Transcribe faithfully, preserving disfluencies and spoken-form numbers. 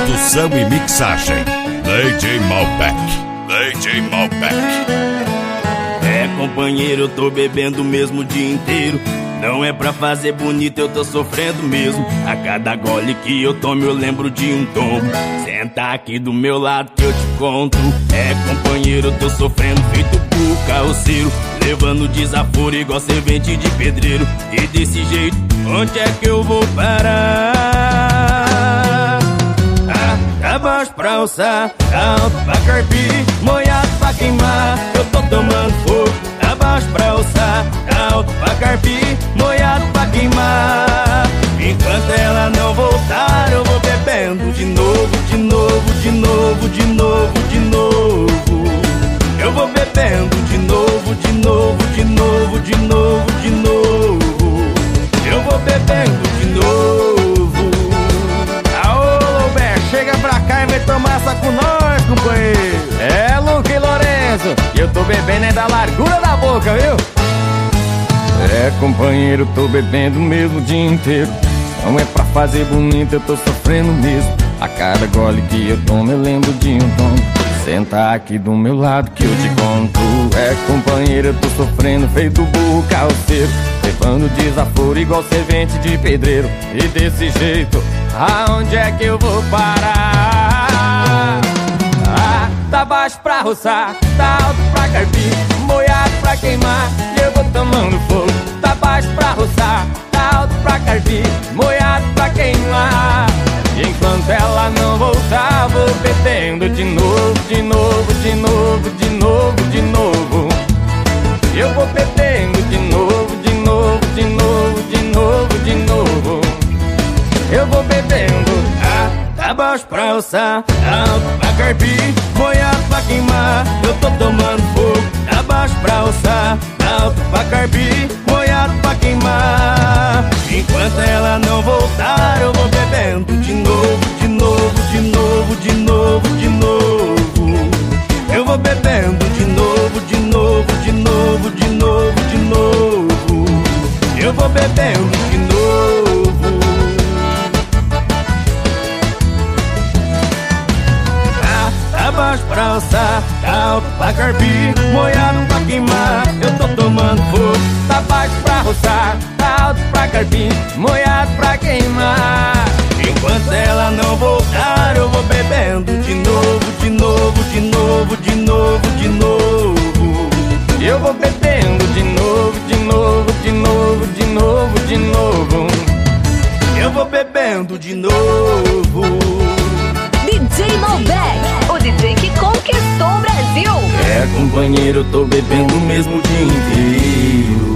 Produção e mixagem D J Malbec, D J Malbec. É, companheiro, eu tô bebendo mesmo o dia inteiro. Não é pra fazer bonito, eu tô sofrendo mesmo. A cada gole que eu tomo eu lembro de um tombo. Senta aqui do meu lado que eu te conto. É, companheiro, eu tô sofrendo feito burro carroceiro, levando desaforo igual servente de pedreiro. E desse jeito, onde é que eu vou parar? Ah, tá baixo pra alçar, tá alto pra carpir, molhado pra queimar. Eu tô tomando fogo. Tá baixo pra alçar, tá alto pra carpir, molhado pra queimar. Enquanto ela não voltar, eu vou bebendo de novo, de novo, de novo, de novo, de novo. Eu vou bebendo de novo, de novo, de novo, de novo, de novo. Eu vou bebendo de novo. Aô, Loubert, chega pra cá e vem tomar essa com nós, companheiro. É, Luque Lourenço, e eu tô bebendo é da largura da boca, viu? É, companheiro, tô bebendo mesmo o dia inteiro. Não é pra fazer bonito, eu tô sofrendo mesmo. A cada gole que eu tomo eu lembro de um tom. Senta aqui do meu lado que eu te conto. É, companheiro, eu tô sofrendo feito burro carroceiro, levando desaforo igual servente de pedreiro. E desse jeito, aonde é que eu vou parar? Ah, tá baixo pra roçar, tá alto pra carpir, molhado pra queimar, e eu vou tomando fogo. Tá baixo pra roçar, tá alto pra carpir, molhado pra queimar. E enquanto ela não voltar, vou bebendo de novo, de novo, de novo, de novo, de novo. Eu vou bebendo de novo, de novo, de novo, de novo, de novo. Eu vou bebendo. Ah, tá baixo pra alçar, tá alto pra carpir, molhado pra queimar. Eu tô tomando fogo. Tá baixo pra alçar, tá alto pra carpir, molhado pra queimar. Enquanto ela não voltar, eu vou bebendo de novo, de novo, de novo, de novo, de novo. Eu vou bebendo de novo, de novo, de novo, de novo, de novo. Eu vou bebendo de novo. Ah, tá baixo pra alçar, tá alto pra carpir, molhado pra queimar. Eu tô tomando fogo. Tá baixo pra roçar, tá alto pra carpir, molhado pra queimar. Enquanto ela não voltar, eu vou bebendo de novo, de novo, de novo, de novo, de novo. Eu vou bebendo de novo, de novo, de novo, de novo, de novo. Eu vou bebendo de novo. D J Malbec, o D J que conquistou o Brasil. É, companheiro, eu tô bebendo mesmo o dia inteiro.